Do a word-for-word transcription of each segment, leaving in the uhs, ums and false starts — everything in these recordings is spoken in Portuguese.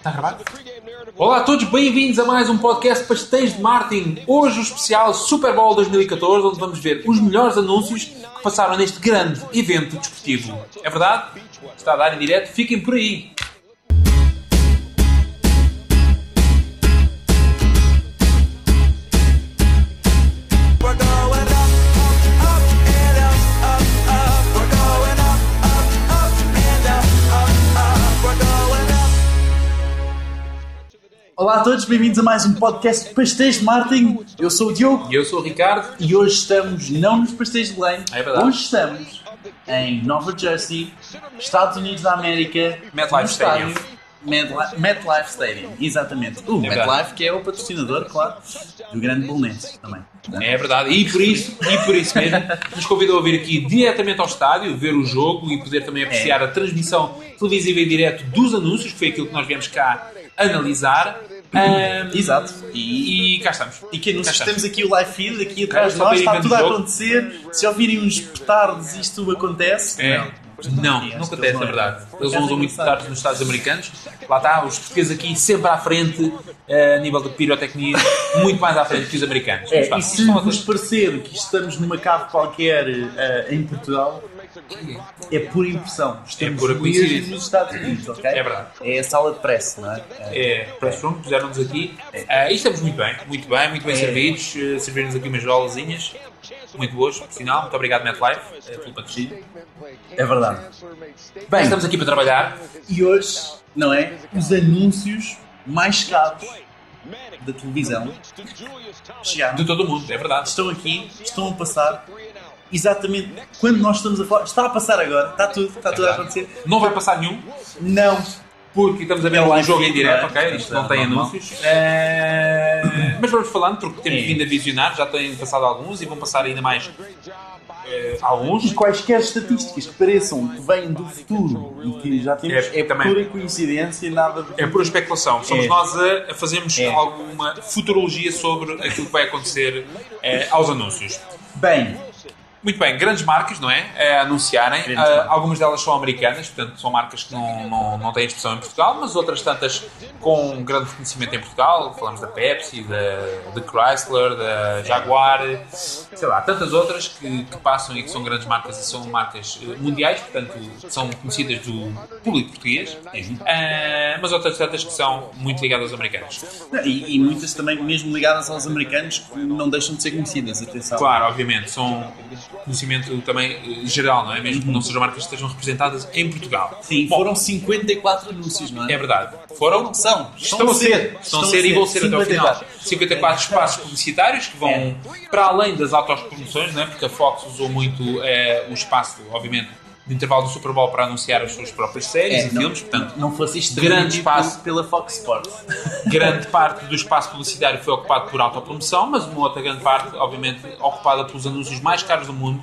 Está gravado? Olá a todos, bem-vindos a mais um podcast Pastéis de Martin. Hoje o especial Super Bowl dois mil e catorze, onde vamos ver os melhores anúncios que passaram neste grande evento desportivo. É verdade? Está a dar em direto? Fiquem por aí. Olá a todos, bem-vindos a mais um podcast Pastéis de Martin. Eu sou o Diogo. E eu sou o Ricardo. E hoje estamos não nos Pastéis de Belém. É verdade. Hoje estamos em Nova Jersey, Estados Unidos da América. MetLife Stadium. MetLife, MetLife Stadium, exatamente. O É MetLife, que é o patrocinador, claro, do grande Bolonenses também. É verdade, e por isso, e por isso mesmo, nos convidou a vir aqui diretamente ao estádio, ver o jogo e poder também apreciar É. a transmissão televisiva em direto dos anúncios, que foi aquilo que nós viemos cá analisar. Um, Exato. E, e cá estamos. E que anúncios? Cá Temos aqui o live feed, aqui atrás de só nós, para ir está vendo tudo a o jogo. acontecer. Se ouvirem uns petardos, isto acontece. É. Não. Não, Acho não que acontece, não na é. verdade. Por Eles acaso usam é muito engraçado. tarde nos Estados americanos. Lá está, os portugueses aqui sempre à frente, eh, a nível de pirotecnia, muito mais à frente que os americanos. É, Mas, pá, e isto se são vos outras- parecer que estamos numa cave qualquer eh, em Portugal, é por impressão. Estamos pura mesmo coincidência. nos Estados Unidos, ok? É verdade. É a sala de press, não é? É, Press Room, puseram-nos aqui. Ah, e estamos muito bem, muito bem, muito bem É. servidos. Uh, Serviram-nos aqui umas jolazinhas, muito boas, por sinal. Muito obrigado, MetLife, uh, pelo patrocínio. É verdade. Bem, Bem, estamos aqui para trabalhar. e hoje, não é? Os anúncios mais caros da televisão chegaram. De todo o mundo, é verdade. Estão aqui, estão a passar. Exatamente quando nós estamos a falar. Está a passar agora, está tudo, está tudo a acontecer. Não vai passar nenhum, Não. porque estamos a ver É um live jogo em feed, direto, não é? ok? Isto não tem Normal. anúncios. Eh, mas vamos falando, porque temos É. vindo a visionar, já têm passado alguns e vão passar ainda mais eh, alguns. E quaisquer estatísticas que pareçam que vêm do futuro e que já temos, É, é, também. pura coincidência e nada de... É pura especulação. Somos É. nós a, a fazermos É. alguma futurologia sobre aquilo que vai acontecer eh, aos anúncios. Bem, Muito bem, grandes marcas, não é? A anunciarem. Grandes Ah, marcas. algumas delas são americanas, portanto são marcas que não, não, não têm expressão em Portugal, mas outras tantas com grande reconhecimento em Portugal. Falamos da Pepsi, da, da Chrysler, da Jaguar, sei lá, tantas outras que, que passam e que são grandes marcas e são marcas eh, mundiais, portanto são conhecidas do público português, Ah, mas outras tantas que são muito ligadas aos americanos. e, e muitas também mesmo ligadas aos americanos que não deixam de ser conhecidas, atenção. Claro, obviamente, são conhecimento também eh, geral, não é? Mesmo que não sejam marcas que estejam representadas em Portugal. Sim, Bom, foram cinquenta e quatro anúncios, não é? é verdade. Foram? São, Estão a ser. Estão a ser e vão ser até ao final. cinquenta e quatro. cinquenta e quatro espaços publicitários que vão É. para além das autopromoções, não é? Porque a Fox usou muito eh, o espaço, obviamente, de intervalo do Super Bowl para anunciar as suas próprias séries É, e não, filmes, portanto, não fosse isto grande transmitido espaço. pela Fox Sports. grande parte do espaço publicitário foi ocupado por autopromoção, mas uma outra grande parte, obviamente, ocupada pelos anúncios mais caros do mundo.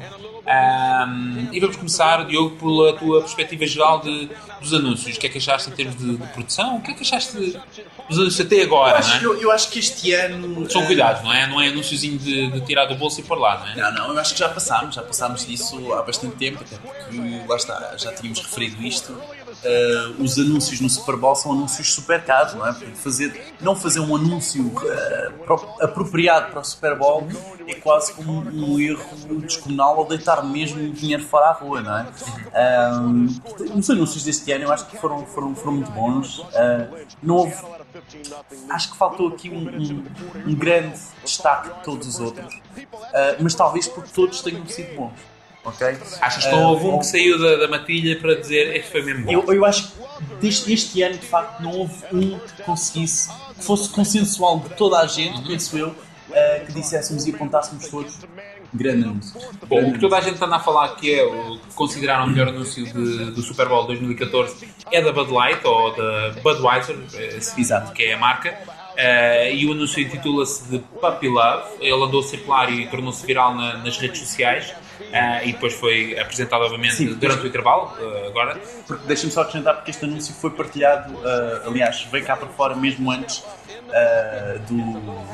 Ahm, e vamos começar, Diogo, pela tua perspectiva geral de, dos anúncios. O que é que achaste em termos de, de produção? O que é que achaste de, dos anúncios até Eu agora? acho, Não é? eu, eu acho que este ano... São eh, cuidados, não é? Não é anúnciozinho de, de tirar do bolso e pôr lá, não é? Não, não, eu acho que já passámos, já passámos disso há bastante tempo, até porque, lá está, já tínhamos referido isto, uh, os anúncios no Super Bowl são anúncios super caros, não é? Porque fazer, não fazer um anúncio uh, pro- apropriado para o Super Bowl é quase como um erro descomunal ou deitar mesmo dinheiro fora à rua, não é? Um, os anúncios deste ano eu acho que foram, foram, foram muito bons, uh, não houve... Acho que faltou aqui um, um, um grande destaque de todos os outros, uh, mas talvez porque todos tenham sido bons, ok? Achas que não houve um que saiu da, da matilha para dizer este foi mesmo bom? Eu, eu acho que deste, este ano, de facto, não houve um que conseguisse, que fosse consensual de toda a gente, penso eu, uh, que disséssemos e apontássemos todos grande anúncio. Bom, o Grande que toda a gente anda a falar que é o que consideraram o melhor anúncio de, do Super Bowl dois mil e catorze é da Bud Light ou da Budweiser, assim, Exato. que é a marca. Uh, e o anúncio intitula-se de Puppy Love. Ele andou a circular e tornou-se viral na, nas redes sociais. Uh, e depois foi apresentado, obviamente, Sim, durante o intervalo. Uh, agora, Porque deixa-me só acrescentar, porque este anúncio foi partilhado, uh, aliás, veio cá para fora mesmo antes uh, do,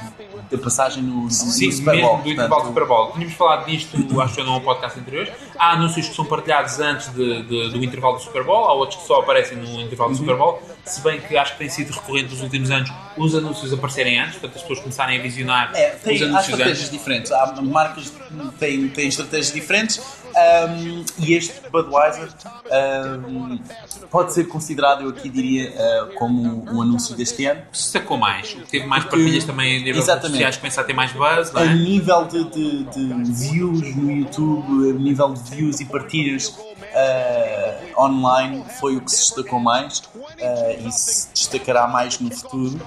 a passagem no, no Sim, Super Bowl. mesmo do intervalo do Super Bowl. Tínhamos falado disto, acho que num podcast anterior. Há anúncios que são partilhados antes de, de, do intervalo do Super Bowl, há outros que só aparecem no intervalo do uhum. Super Bowl, se bem que acho que tem sido recorrente nos últimos anos os anúncios aparecerem antes, portanto as pessoas começarem a visionar é, tem, os anúncios há estratégias antes. diferentes, há marcas que têm, têm estratégias diferentes um, e este Budweiser um, pode ser considerado, eu aqui diria, uh, como um anúncio deste ano. Destacou mais, teve mais Porque, partilhas também em nível sociais, começa a ter mais buzz, não é? A nível de, de, de views no YouTube, a nível de views e partilhas uh, online foi o que se destacou mais uh, e se destacará mais no futuro.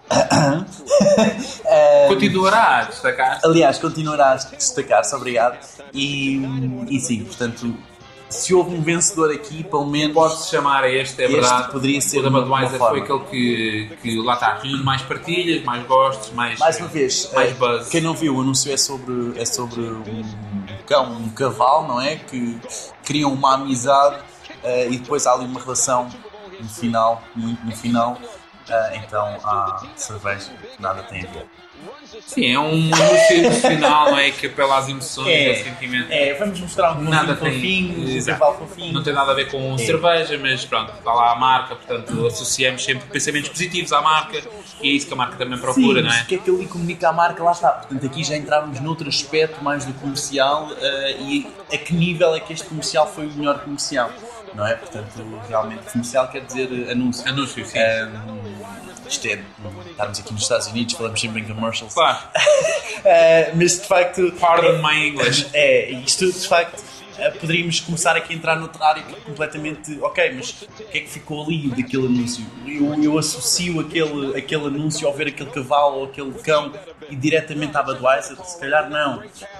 um, continuará a destacar. Aliás, continuará a destacar-se, obrigado. E, e sim, portanto, se houve um vencedor aqui, pelo menos pode-se chamar a este, é este verdade. Poderia ser o da Budweiser foi aquele que, que lá está, reuniu mais partilhas, mais gostos, mais, mais uma vez, mais é, buzz. Quem não viu, o anúncio é sobre, é sobre um cão, um cavalo, não é? Que criam uma amizade uh, e depois há ali uma relação no final, muito no final. Uh, então há cerveja que nada tem a ver. Sim, é um anúncio emocional, não é? Que apela às emoções, é, ao sentimento. É, vamos mostrar um nada fofinho, tem, um cavalo fofinho. Não tem nada a ver com é. cerveja, mas pronto, está lá a marca, portanto associamos sempre pensamentos positivos à marca e é isso que a marca também procura, Sim, não é? O que é que ele comunica à marca, lá está. Portanto, aqui já entrávamos noutro aspecto mais do comercial uh, e a que nível é que este comercial foi o melhor comercial, não é? Portanto, realmente comercial quer dizer anúncio. Anúncio, sim. Um, Isto é, estarmos aqui nos Estados Unidos, falamos sempre em commercials. Claro. uh, mas de facto. Pardon my English. É, isto de facto. Uh, poderíamos começar aqui a entrar noutra área que é completamente. Ok, mas o que é que ficou ali daquele anúncio? Eu, eu associo aquele, aquele anúncio ao ver aquele cavalo ou aquele cão e diretamente à Budweiser? Se calhar não.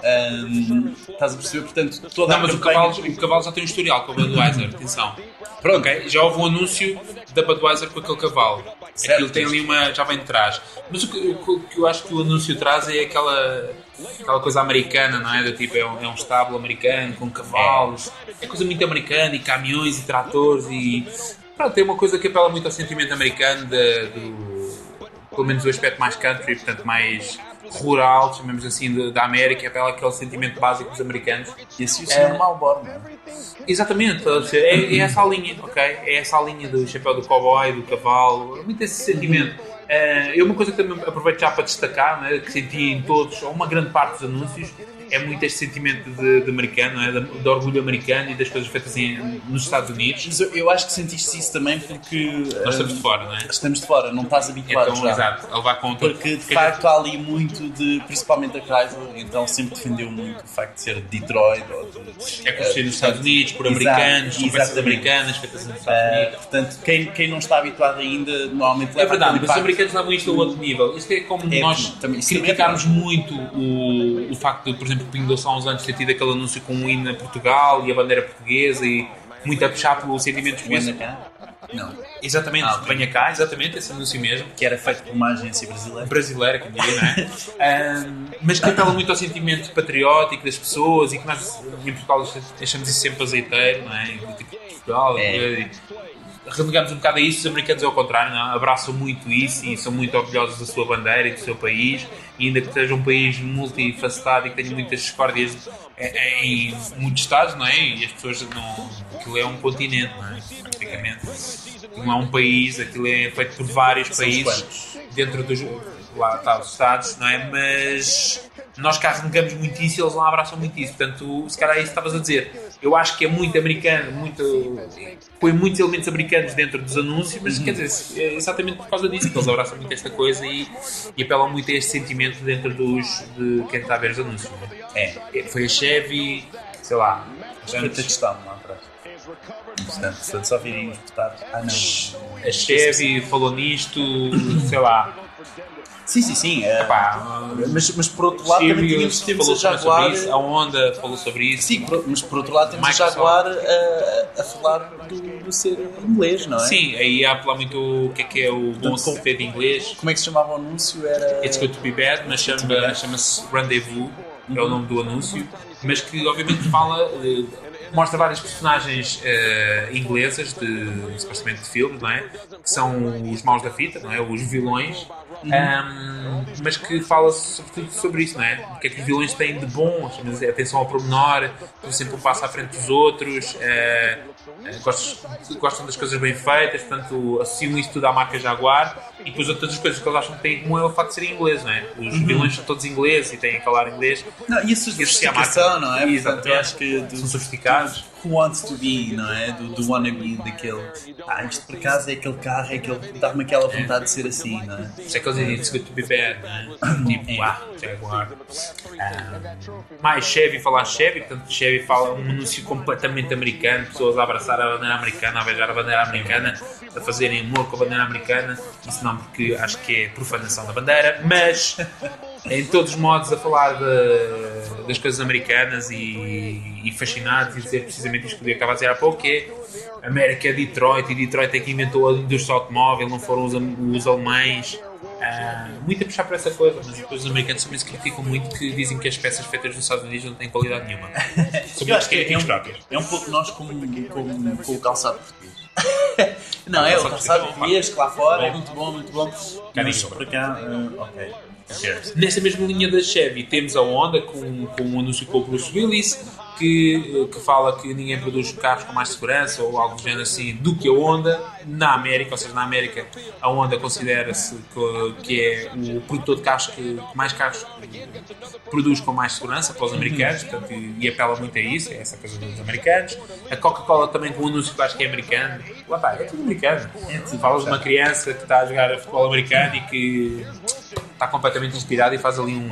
Um, estás a perceber? Portanto, toda não, a mas campanha... o, cavalo, o cavalo já tem um historial com a Budweiser, atenção. Pronto, okay? Já houve um anúncio da Budweiser com aquele cavalo. Certo. Aquilo tem ali uma. Já vem de trás. Mas o que, o que eu acho que o anúncio traz é aquela. Aquela coisa americana, não é? Do tipo, é um, é um estábulo americano com cavalos. É coisa muito americana e caminhões e tratores e. Pronto, tem uma coisa que apela muito ao sentimento americano, de, do, pelo menos o aspecto mais country, portanto mais rural, chamemos assim, de, da América, apela aquele sentimento básico dos americanos. E assim o senhor é, Marlboro, não é? Exatamente, é, é essa a linha, ok? É essa a linha do chapéu do cowboy, do cavalo, muito esse sentimento. Uh, eu uma coisa que também aproveito já para destacar, né, que senti em todos, ou uma grande parte dos anúncios, é muito este sentimento de, de americano, é? de, de orgulho americano e das coisas feitas em, nos Estados Unidos. Mas eu, eu acho que sentiste isso também porque... Nós estamos de fora, não é? Estamos de fora, não estás habituado então, já. Exato, a levar conta. Porque de facto há ali muito de, principalmente a Chrysler, então sempre defendeu muito o facto de ser de Detroit ou de... É construído nos Estados Unidos, por americanos, são peças americanas feitas nos Estados Unidos. Uh, portanto, quem, quem não está habituado ainda, normalmente leva é verdade, mas impacto. Os americanos levam isto a outro nível. Isto é como é, nós também, criticarmos é muito o, o facto de, por exemplo, o Pingo Doce há uns anos ter tido aquele anúncio com o hino a Portugal e a bandeira portuguesa e muito a puxar pelo sentimento português. Não. Exatamente, ah, okay. Venha cá, exatamente, esse anúncio mesmo. Que era feito por uma agência brasileira. Brasileira, que diria, não é? um, mas que apela muito ao sentimento patriótico das pessoas e que nós, em Portugal, achamos isso sempre azeiteiro, não é? Tipo, Portugal, é. Relegamos um bocado a isso, os americanos é o contrário, não? Abraçam muito isso e são muito orgulhosos da sua bandeira e do seu país, e ainda que seja um país multifacetado e que tenha muitas discórdias em, em muitos estados, não é? E as pessoas não... Aquilo é um continente, não é? Praticamente. Não é um país, aquilo é feito por vários são países dentro dos... Lá está, os estados, não é? Mas nós cá renegamos muito isso e eles lá abraçam muito isso. Portanto, se calhar é isso que estavas a dizer. Eu acho que é muito americano, muito, põe muitos elementos americanos dentro dos anúncios, mas uhum. quer dizer, é exatamente por causa disso que eles abraçam muito esta coisa e, e apelam muito a este sentimento dentro dos, de quem está a ver os anúncios. É, é foi a Chevy, sei lá. Foi a questão lá atrás. Portanto, portanto, só viríamos votar. Ah, não. A Chevy falou nisto, sei lá. Sim, sim, sim. É, Epá, mas, mas por outro lado também tínhamos, temos a Jaguar. Isso, a Honda falou sobre isso. Sim, mas por outro lado temos Microsoft. A Jaguar a, a falar do, do ser inglês, não é? Sim, aí há a falar muito o que é que é o bom ser de inglês. Como é que se chamava o anúncio? Era... It's Good to Be Bad, mas chama, chama-se Rendezvous, uhum. é o nome do anúncio, mas que obviamente fala. mostra várias personagens uh, inglesas de, supostamente de filmes, não é? Que são os maus da fita, não é? Os vilões. Uhum. Um, mas que fala sobretudo sobre isso, não é? O que é que os vilões têm de bom, atenção ao pormenor, sempre um passo à frente dos outros, uh, uh, gostam, gostam das coisas bem feitas, portanto associam isso tudo à marca Jaguar, e depois outras das coisas que eles acham que têm em comum é o facto de serem ingleses, não é? Os uhum. vilões são todos ingleses e têm que falar inglês. Não, e a sofisticação, não é? Exatamente. Eu acho que do, são sofisticados. Who wants to be, não é? Do, do wannabe, daquele. Ah, isto por acaso é aquele carro, é aquele. Dá-me aquela vontade é. de ser assim, não é? Isso é que eles dizem, it's good to be bad, não é? Tipo, ah, Jaguar. Um, mais Chevy, falar Chevy, portanto, Chevy fala um anúncio completamente americano, pessoas a abraçar a bandeira americana, a beijar a bandeira americana, a fazerem amor com a bandeira americana. Isso não, porque acho que é profanação da bandeira, mas em todos os modos a falar de, das coisas americanas e, e fascinados, e dizer precisamente isto que eu acabava de dizer há pouco, que é América, Detroit, e Detroit é que inventou a indústria automóvel, não foram os, os alemães. Uh, muito a puxar para essa coisa, mas depois os americanos também se criticam muito, que dizem que as peças feitas nos Estados Unidos não têm qualidade nenhuma. São muito críticos próprios. É um pouco nós com, com, com o calçado português. Não, é o calçado português que lá fora é muito bom, muito bom. Mas para cá, uh, ok. Nesta mesma linha da Chevy temos a Honda com, com um anúncio com o Bruce Willis, que, que fala que ninguém produz carros com mais segurança ou algo do género assim do que a Honda na América, ou seja, na América a Honda considera-se que, que é o produtor de carros que, que mais carros produz com mais segurança para os americanos, portanto, e apela muito a isso, é essa coisa dos americanos. A Coca-Cola também com um anúncio que eu acho que é americano, lá está, é tudo americano. É tudo Falas de uma criança que está a jogar futebol americano e que está completamente inspirado e faz ali um,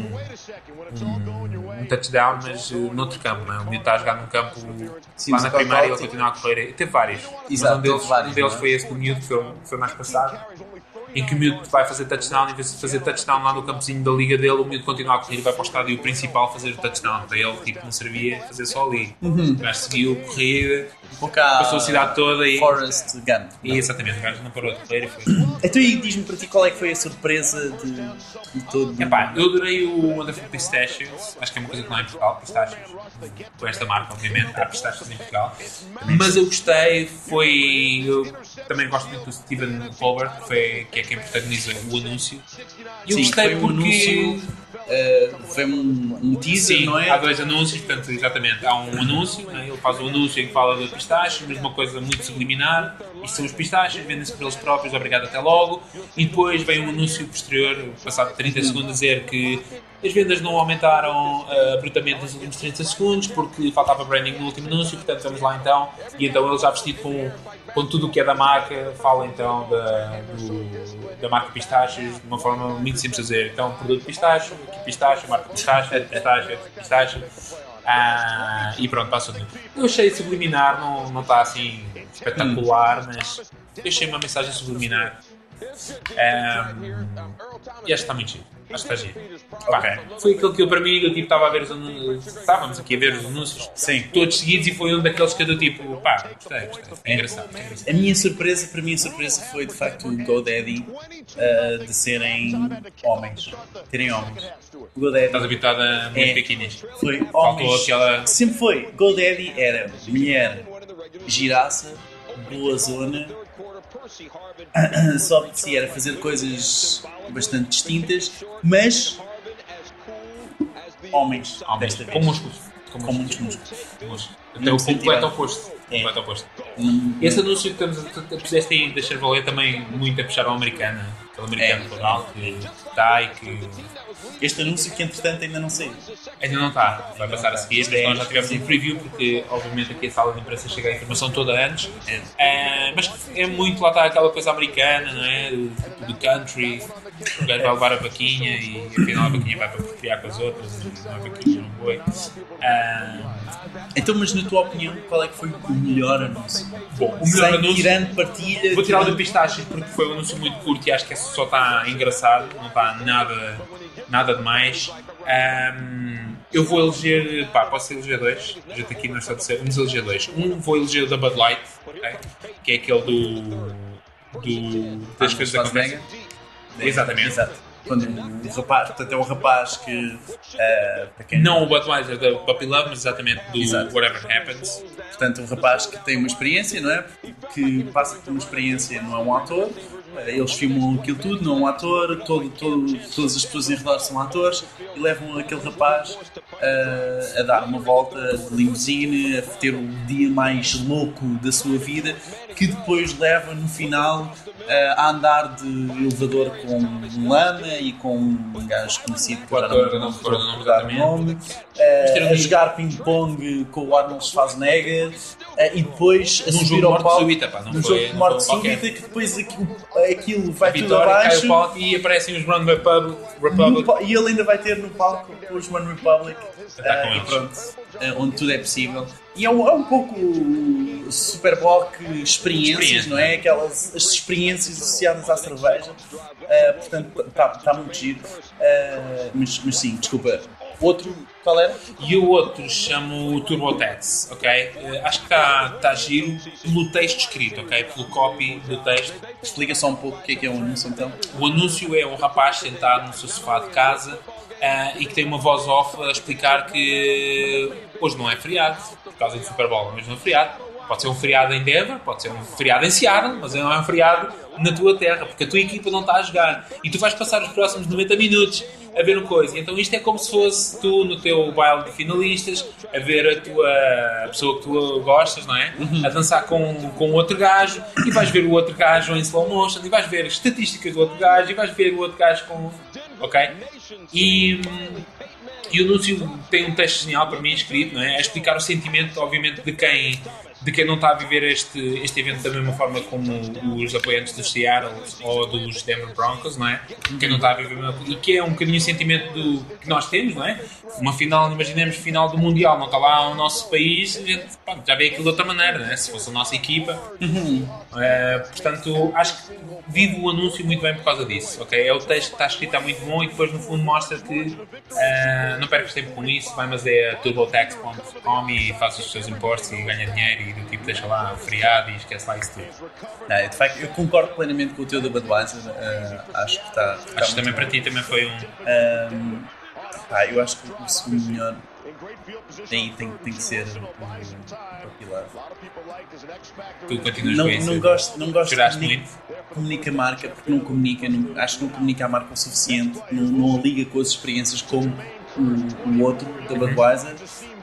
um, um touchdown, mas uh, noutro campo, não é? O miúdo está a jogar num campo. Sim, lá na primária ele continua a correr. Teve vários. Exato, mas um deles, vários, um deles foi esse do miúdo, que foi, foi mais passado, em que o miúdo vai fazer touchdown, em vez de fazer touchdown lá no campozinho da liga dele, o miúdo continua a correr e vai para o estádio principal fazer o touchdown. Para ele, tipo, não servia fazer só ali. Uhum. O gajo seguiu, corrida, um passou a cidade toda e... Forrest Gump. E, exatamente, o gajo não parou de correr e foi... Então, e diz-me para ti qual é que foi a surpresa de, de todo... Epá, eu adorei o Wonderful Pistachios, acho que é uma coisa que não é em Portugal, pistachios, com esta marca, obviamente, há pistachios em Portugal, mas eu gostei, foi... Eu também gosto muito do Stephen Colbert, que, foi, que é quem protagoniza o anúncio, e eu Sim, gostei foi porque... Um anúncio... Uh, foi um, um teaser, Sim, não é? Há dois anúncios, portanto, exatamente. Há um anúncio, né? Ele faz o um anúncio em que fala de pistaches, mas uma coisa muito subliminar. Isto são os pistaches, vendem-se por eles próprios, obrigado, até logo. E depois vem um anúncio posterior, passado trinta segundos, a dizer que as vendas não aumentaram uh, brutalmente nos últimos trinta segundos porque faltava branding no último anúncio, portanto vamos lá então. E então ele já vestido com, com tudo o que é da marca, fala então da, do, da marca Pistaches de uma forma muito simples a dizer. Então, produto Pistache, aqui Pistache, marca Pistache, Pistache, Pistache. Ah, e pronto, passa tudo. Eu achei subliminar, não, não está assim espetacular, mas eu achei uma mensagem subliminar. Um, e acho que está muito giro. Acho que está giro. Okay. Foi aquilo que eu, para mim, eu tipo, estava a ver os anúncios. Estávamos aqui a ver os anúncios, sim, todos seguidos, e foi um daqueles que eu do tipo, pá, gostei, gostei. É engraçado, é engraçado. A minha surpresa, para mim, a surpresa foi de facto o GoDaddy uh, de serem homens. Terem homens. O GoDaddy. Estás habituado a muito é, pequenis. Foi Faltou homens. Aquela... Sempre foi. GoDaddy era mulher, giraça, boa zona. Só que se era fazer coisas bastante distintas, mas homens, homens desta vez. Com músculos. Com, com muitos músculos. músculos. Até o completo oposto. É. Completo oposto. Hum, Esse anúncio que estamos a puseste aí da Chevrolet também muito a puxar ao americano. Aquele americano plural é. que está e que... Este anúncio que entretanto ainda não saiu. Ainda não está, vai passar a seguir, mas nós já tivemos um preview porque obviamente aqui a sala de imprensa chega a informação toda antes. É. É, mas é muito, lá está aquela coisa americana, não é? Do, do country, o gajo vai levar a vaquinha e afinal a vaquinha vai para procriar com as outras e não é vaquinha, não foi. Ah, então, mas na tua opinião, qual é que foi o melhor anúncio? Bom, o melhor Sem anúncio... tirando partilha... Vou tirar o de pistaches porque foi um anúncio muito curto e acho que só está engraçado, não está nada, nada demais. Um, eu vou eleger... Pá, posso eleger dois? A gente aqui não está a dizer. Vamos eleger dois. Um vou eleger o da Bud Light, okay? Que é aquele do... do das ah, coisas da conversa. Exatamente. Exato. Quando o rapaz, portanto é um rapaz que uh, para quem não o Budweiser da Puppy Love, mas exatamente do Exato. Whatever Happens, portanto, um rapaz que tem uma experiência, não é? Que passa por uma experiência, não é um ator. Eles filmam aquilo tudo, não é um ator, todo, todo, todas as pessoas em redor são atores e levam aquele rapaz uh, a dar uma volta de limusine, a ter o dia mais louco da sua vida, que depois leva no final uh, a andar de elevador com um lama e com um gajo conhecido que agora não recordo o nome, dar nome, uh, a jogar ping-pong com o Arnold Schwarzenegger uh, e depois a num subir jogo ao palco súbita, pá, não num foi, jogo de morte não foi, súbita, okay. Que depois aquilo, aquilo vai a tudo vitória, abaixo cai o palco e aparecem os One Republic, Republic. no, e ele ainda vai ter no palco os One Republic Tá com uh, e eles. pronto, uh, onde tudo é possível e é um, é um pouco Super Bowl experiências, Experiência. não é? Aquelas as experiências associadas à cerveja, uh, portanto está tá muito giro, uh, mas, mas sim, desculpa, outro, qual era? E o outro chamo TurboTax, ok? Uh, acho que está tá giro pelo texto escrito, ok? Pelo copy do texto. Explica só um pouco o que é que é um anúncio então. O anúncio é um rapaz sentado no seu sofá de casa uh, e que tem uma voz off a explicar que hoje não é feriado, por causa do Super Bowl, mas não é feriado. Pode ser um feriado em Denver, pode ser um feriado em Seattle, mas não é um feriado na tua terra, porque a tua equipa não está a jogar. E tu vais passar os próximos noventa minutos a ver uma coisa. Então isto é como se fosse tu no teu baile de finalistas, a ver a tua a pessoa que tu gostas, não é? A dançar com, com outro gajo, e vais ver o outro gajo em slow motion, e vais ver as estatísticas do outro gajo, e vais ver o outro gajo com... Ok? E... E o anúncio tem um texto genial para mim escrito, não é? A explicar o sentimento, obviamente, de quem, de quem não está a viver este, este evento da mesma forma como os apoiantes dos Seattle ou dos Denver Broncos, não é? Quem não está a viver e que é um bocadinho o sentimento do, que nós temos, não é? Uma final, imaginemos final do Mundial, não está lá o nosso país, a gente pá, já vê aquilo de outra maneira, não é? Se fosse a nossa equipa. Uhum. É, portanto, acho que vivo o anúncio muito bem por causa disso, ok? É o texto que está escrito, está muito bom e depois no fundo mostra que uh, não percas tempo com isso, vai mas é a turbotax ponto com e faz os seus impostos e ganha dinheiro e do tipo deixa lá o feriado e esquece lá isso tudo. Não, de facto, eu concordo plenamente com o teu da Budweiser, uh, acho que está... Acho que também para ti também foi um... um pá, eu acho que o segundo melhor aí tem, tem que ser o Pilar. Tu continuas não, com isso? Não gosto, não gosto Choraste de muito? Comunica a marca, porque não comunica, não, acho que não comunica a marca o suficiente, não, não a liga com as experiências como o, o outro, da Budweiser,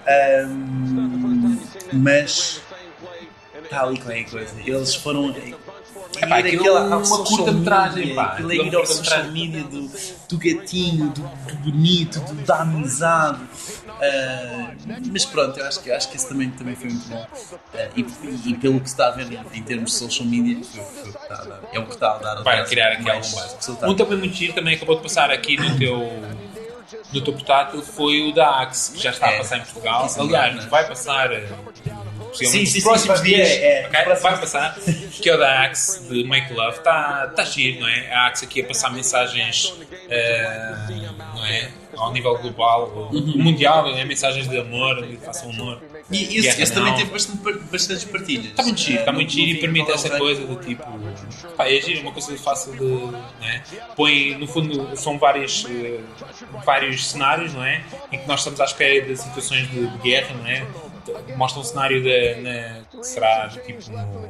um, mas está ali qualquer coisa. Eles foram... Epá, aquilo é uma curta-metragem, pá. Aquilo é ir ao social media do, do gatinho, do, do bonito, do, da amizade. Uh, mas pronto, eu acho que, eu acho que esse também, também foi muito bom. Uh, e, e pelo que se está a ver em termos de social media, foi, foi o que está a dar, é o que está a dar. Vai criar aqui algum base. Um também muito giro, também acabou de passar aqui no teu, no teu portátil, foi o da Axe, que já está é, a passar em Portugal. Aliás, não vai passar... Sim, sim, nos próximos sim, dias é, é, okay? próximo. Vai passar, que é o da Axe de Make Love, está tá giro, não é? A Axe aqui a passar mensagens uh, não é? Ao nível global, uhum. mundial, é? Mensagens de amor, de façam amor. E esse, esse também teve bastante, bastantes partilhas. Está muito giro, está muito giro e permite essa coisa do tipo. Pá, é giro, uma coisa fácil de. Não é? Põe, no fundo, são vários, uh, vários cenários, não é? Em que nós estamos à espera de situações de, de guerra, não é? Mostra um cenário de, na, que será tipo no,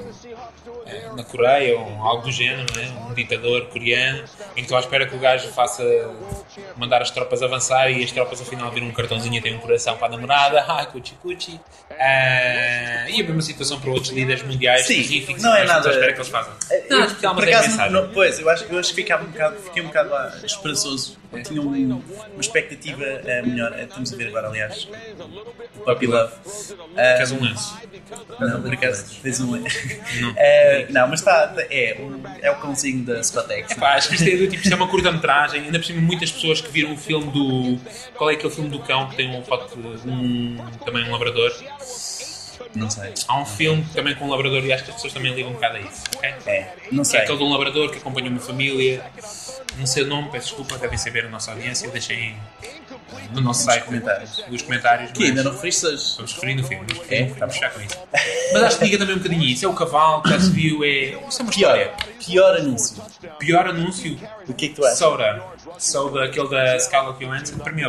na Coreia ou algo do género, né? Um ditador coreano em que estou à espera que o gajo faça mandar as tropas avançar e as tropas afinal viram um cartãozinho e tem um coração para a namorada, ah, cuchi cuchi. Uh, e a mesma situação para outros líderes mundiais. Sim, terríficos, não é nada. Estou à espera que eles façam. Não, eu, por acaso, é não, pois, eu acho, eu acho que ficava um bocado, fiquei um bocado lá esperançoso. Eu tinha um, uma expectativa uh, melhor. Uh, estamos a ver agora, aliás, o Puppy Love. Uh, Queres um lenço? Não, por acaso tens um lenço. Não, uh, não mas está, é, é o cãozinho da Scottex. É pá, acho que isto é do tipo, isto é uma curta-metragem. Ainda por cima, muitas pessoas que viram o filme do. Qual é aquele filme do cão que tem um, um também um labrador? Não sei. Há um filme também com um labrador e acho que as pessoas também ligam um bocado a isso. Okay? É, não sei. É aquele de um labrador que acompanha uma família. Não sei o nome, peço desculpa, devem saber a nossa audiência. Deixem no nosso site comentários. Os comentários. Que ainda não referiste hoje. Vamos referir no filme. É, vamos fechar com isso. Mas acho que diga também um bocadinho isso. É o cavalo que já se viu. É, isso é uma pior, história. Pior anúncio. Pior anúncio. O que é que tu achas? Soda. Soda, aquele da Scarlett Johansson. Para mim é o pior.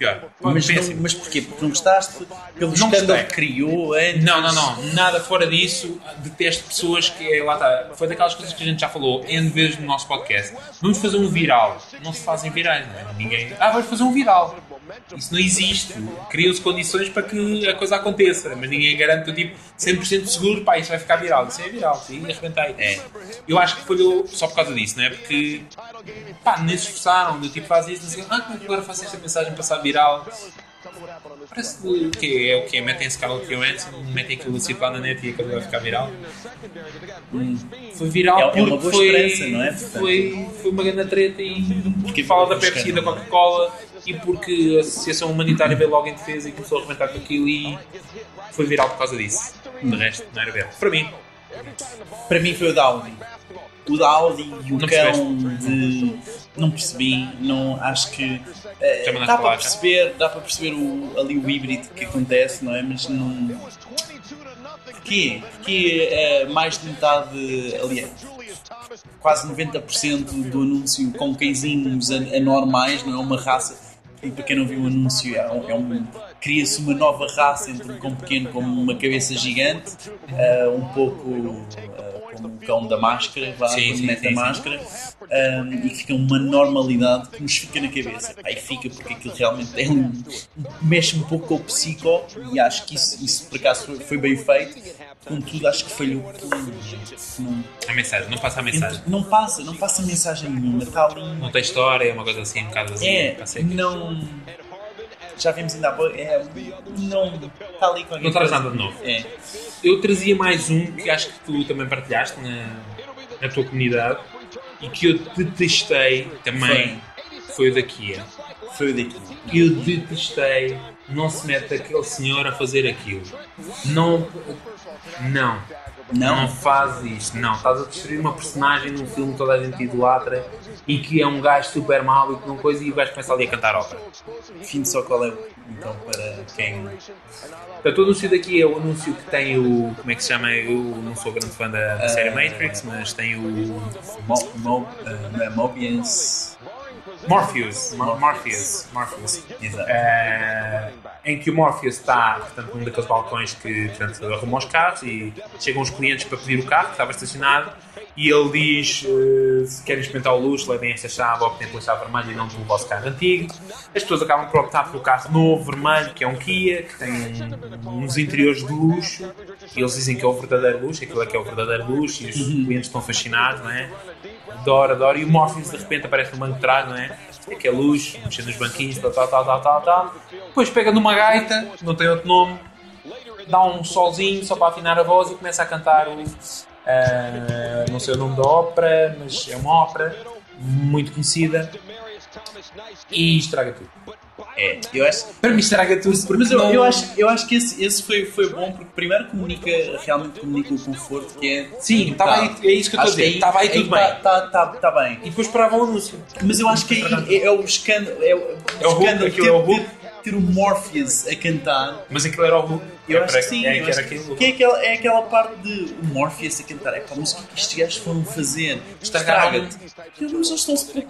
Pior. Mas, não, Péssimo. mas porquê? Porque não gostaste pelo Não escândalo gostei. que criou antes? Não, não, não. Nada fora disso. Detesto pessoas que... Lá está. Foi daquelas coisas que a gente já falou N vezes no nosso podcast. Vamos fazer um viral. Não se fazem virais, não é? Ninguém... Ah, vamos fazer um viral. Isso não existe. Criam-se condições para que a coisa aconteça. Mas ninguém garante, tipo, cem por cento seguro, pá, isso vai ficar viral. Isso é viral. Sim, arrebentei. É. Eu acho que falhou só por causa disso, não é? Porque, pá, nem se esforçaram. Do tipo, faz isso, não sei, ah, como é que agora faço esta mensagem passar viral? Parece o que é o que metem Scarlett Johansson, metem aquilo a circular na net e aquilo vai ficar viral. Hum. Foi viral é, porque é uma boa foi, esperança, não é? foi, foi uma grande treta e porque fala da Pepsi e da Coca-Cola e porque a Associação Humanitária veio logo em defesa e começou a arrebentar com aquilo e foi viral por causa disso. De resto, não era viral. Para mim. Para mim foi o da Audi. O da Audi e o não cão de... Não percebi, não, acho que uh, dá para perceber, dá para perceber o, ali o híbrido que acontece, não é? Mas não... Porquê? Porque uh, mais de metade, aliás, quase noventa por cento do anúncio com cãezinhos anormais, não é uma raça. E para quem não viu o anúncio, é um, é um, cria-se uma nova raça entre um cão pequeno com uma cabeça gigante, uh, um pouco uh, como o cão da máscara, vá, sim, quando sim, mete sim, a máscara, um, e que fica uma normalidade que nos fica na cabeça. Aí fica porque aquilo realmente é um, mexe um pouco com o psico e acho que isso, isso por acaso foi, foi bem feito. Contudo, acho que falhou não, a mensagem, não passa a mensagem. Entre, não passa, não passa mensagem nenhuma. Está ali. Não tem história, é uma coisa assim, um bocado assim. É, não. Já vimos ainda há pouco. É, não. Está ali com Não traz nada de novo. É. Eu trazia mais um que acho que tu também partilhaste na, na tua comunidade e que eu detestei também. Foi, foi o da Kia. Foi o da Kia. Eu detestei. Não se mete aquele senhor a fazer aquilo. Não. Não. Não? Não faz isto. Não. Estás a destruir uma personagem num filme que toda a gente idolatra e que é um gajo super mau e que não coisa e o gajo começa ali a cantar ópera. Fim só qual é o. Então, para quem. Portanto, o anúncio daqui é o anúncio que tem o. Como é que se chama? Eu não sou grande fã da, da série Matrix, mas tem o. Mo, Mo, uh, não é Mobius. Morpheus, Morpheus, Morpheus, exato. Uh, em que o Morpheus está, portanto, num daqueles balcões que, portanto, arruma os carros e chegam os clientes para pedir o carro que estava estacionado e ele diz uh, se querem experimentar o luxo, levem esta chave, optem pela chave vermelha e não pelo vosso carro antigo. As pessoas acabam por optar pelo carro novo, vermelho, que é um Kia, que tem uns interiores de luxo e eles dizem que é o verdadeiro luxo, aquilo é que é o verdadeiro luxo e os uhum. clientes estão fascinados, não é? Adoro, adoro. E o Morpheus de repente aparece no banco de trás, não é? É que é luxo, mexendo nos banquinhos, tal, tal, tal, tal, tal, tal. Depois pega numa gaita, não tem outro nome, dá um solzinho só para afinar a voz e começa a cantar o. Uh, não sei o nome da ópera, mas é uma ópera muito conhecida e estraga tudo. É, eu acho, para mim estraga tudo, mas eu, não... eu acho, eu acho que esse, esse foi, foi bom porque primeiro comunica, realmente comunica o conforto que é. Sim, tá aí, é isso que eu estou a dizer, estava aí tudo aí bem. Está tá, tá bem. E depois parava o anúncio. Mas eu acho que aí é, é o escândalo. É o, é o escândalo Hulk, ter, é o Hulk. Ter, ter o Morpheus a cantar. Mas aquilo era o Hulk. Eu é acho que sim. É, eu que, acho era aquilo. que é, aquela, é aquela parte de o Morpheus a cantar. É pá, mas o que é que estes gajos foram fazer? Estraga-te. Mas eles estão-se.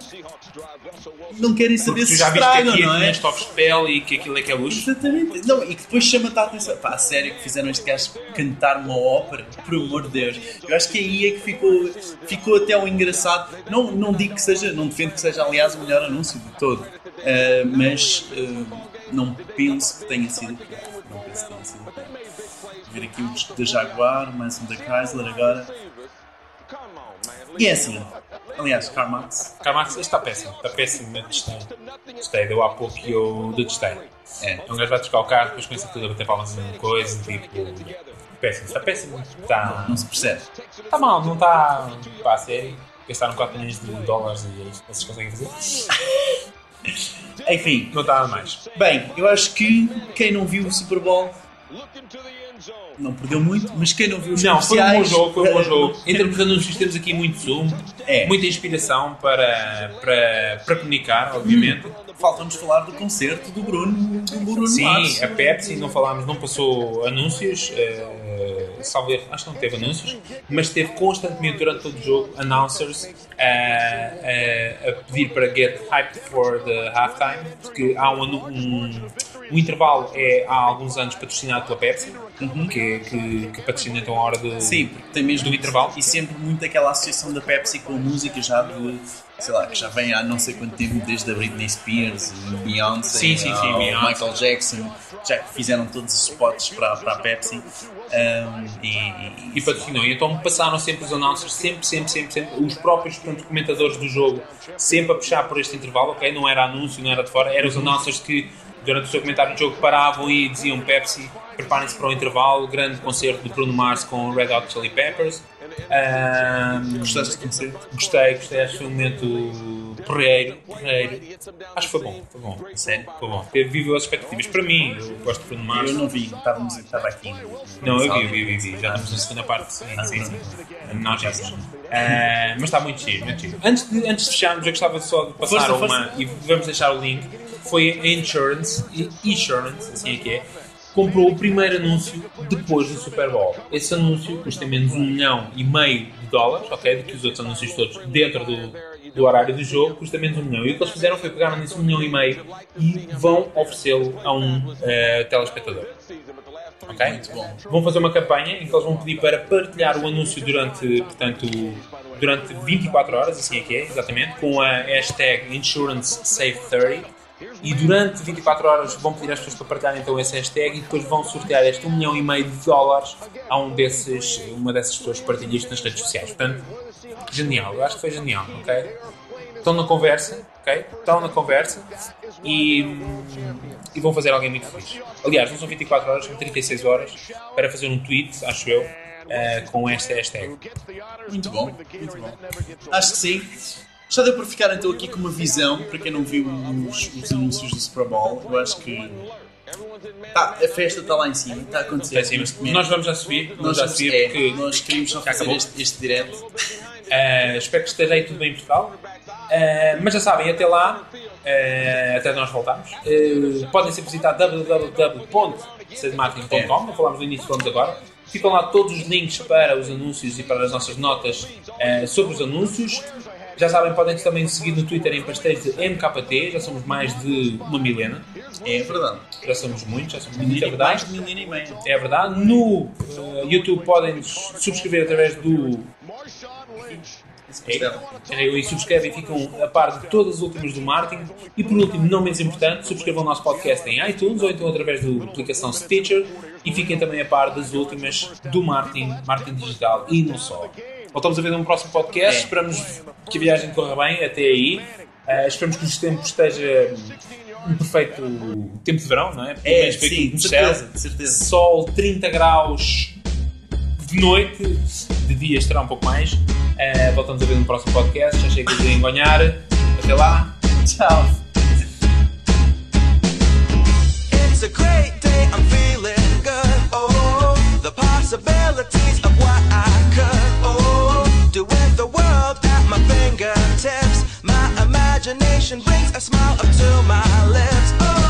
Não querem saber se estragam, não é? Tops de pele e que aquilo é que é luxo. Exatamente. Não, e que depois chama-te a atenção. Pá, a sério que fizeram este gajo cantar uma ópera, por amor de Deus. Eu acho que aí é que ficou, ficou até um engraçado. Não, não digo que seja, não defendo que seja, aliás, o melhor anúncio de todo. Uh, mas uh, não penso que tenha sido. Não penso que tenha sido. Ver aqui o da Jaguar, mais um da Chrysler agora. E é assim. Aliás, CarMax. CarMax, este está péssimo, está péssimo, mas detestei. Detestei, deu há pouco e eu detestei. É. Um gajo vai buscar o carro, depois começa tudo a bater palmas em coisa, tipo. Péssimo, está péssimo. Está... Não, não se percebe. Está mal, não está. Pá, a sério. Gastaram quatro milhões de dólares e é isto que vocês conseguem fazer. Enfim. Não está mais. Bem, eu acho que quem não viu o Super Bowl. Não perdeu muito, mas quem não viu os Não, foi um bom jogo, foi um bom jogo. É, em termos de anúncios temos aqui muito zoom, é. muita inspiração para, para, para comunicar, obviamente. Hum. Falta-nos falar do concerto do Bruno, do Bruno Sim, Mars. a Pepsi, não falámos, não passou anúncios. Uh, salvo erro, acho que não teve anúncios, mas teve constantemente durante todo o jogo announcers a, a, a pedir para get hyped for the halftime, porque há um, um, um intervalo é há alguns anos patrocinado pela Pepsi, uhum. que, que, que patrocina então a hora do, Sim, tem mesmo do intervalo. E sempre muito aquela associação da Pepsi com a música já de, sei lá, que já vem há não sei quanto tempo, desde a Britney Spears, Beyoncé, sim, sim, sim, Beyoncé. Michael Jackson, já que fizeram todos os spots para, para a Pepsi. Um, e, e, e patrocinou. E então passaram sempre os announcers, sempre, sempre, sempre, sempre, os próprios portanto, comentadores do jogo, sempre a puxar por este intervalo, ok? Não era anúncio, não era de fora, eram os announcers que durante o seu comentário do jogo paravam e diziam Pepsi, preparem-se para o intervalo, grande concerto de Bruno Mars com Red Hot Chili Peppers. Um, Gostaste de concerto? Gostei, gostei, acho que foi um momento porreiro, porreiro. Acho que foi bom, foi bom, sério, foi bom. Viveu as expectativas. Para mim, eu gosto de Bruno Mars. Eu não vi, estávamos, estava aqui. Não, eu vi, vi, vi, vi. Já estamos na segunda parte, sim, ah, sim, sim. Não, já sim. Uh, mas está muito giro, muito giro. Antes de, antes de fecharmos, eu gostava só de passar força, uma, força. E vamos deixar o link. Foi a Insurance, Insurance, assim é que é, comprou o primeiro anúncio depois do Super Bowl. Esse anúncio custa menos um milhão e meio de dólares, ok? Do que os outros anúncios todos dentro do, do horário do jogo, custa menos um milhão. E o que eles fizeram foi pegar nesse um milhão e meio e vão oferecê-lo a um uh, telespectador. Ok? Muito bom. Vão fazer uma campanha em que eles vão pedir para partilhar o anúncio durante, portanto, durante vinte e quatro horas, assim é que é, exatamente, com a hashtag Insurance Save thirty. E durante vinte e quatro horas vão pedir às pessoas para partilharem então esse hashtag e depois vão sortear este um milhão e meio de dólares a um desses, uma dessas pessoas que partilha isto nas redes sociais. Portanto, genial, eu acho que foi genial, ok? Estão na conversa, ok? Estão na conversa e, e vão fazer alguém muito feliz. Aliás, não são vinte e quatro horas, são trinta e seis horas para fazer um tweet, acho eu, uh, com esta hashtag. Muito bom, muito bom. Acho que sim. Já deu para ficar então aqui com uma visão, para quem não viu os, os anúncios do Super Bowl. Eu acho que tá, a festa está lá em cima, está a acontecer. Está em cima. Nós vamos já subir, nós, vamos já subir é, porque nós queríamos só fazer este, este direto. Uh, espero que esteja aí tudo bem em Portugal. Uh, mas já sabem, até lá, uh, até nós voltarmos, uh, podem sempre visitar w w w ponto sede marketing ponto com, não falámos no início, falamos agora. Ficam lá todos os links para os anúncios e para as nossas notas uh, sobre os anúncios. Já sabem, podem também seguir no Twitter em pastéis de M K T, já somos mais de uma milena. É verdade. Já somos muitos, já somos muitos, é verdade. Mais de milena e meio. É verdade. No uh, YouTube podem subscrever através do... É, e subscrevem e ficam a par de todas as últimas do marketing. E por último, não menos importante, subscrevam o nosso podcast em iTunes ou então através da aplicação Stitcher e fiquem também a par das últimas do marketing, marketing digital e não só. Voltamos a ver num próximo podcast. É. Esperamos que a viagem corra bem até aí. Uh, esperamos que o tempo esteja um perfeito tempo de verão, não é? Porque é, sim, de certeza, de certeza. Sol, trinta graus de noite, de dia estará um pouco mais. Uh, voltamos a ver no próximo podcast. Já chego a enganhar. Até lá. Tchau. It's a great day, I'm feeling good. Oh, the possibilities of what I could. Oh, do with the world at my fingertips. My imagination brings a smile up to my lips. Oh.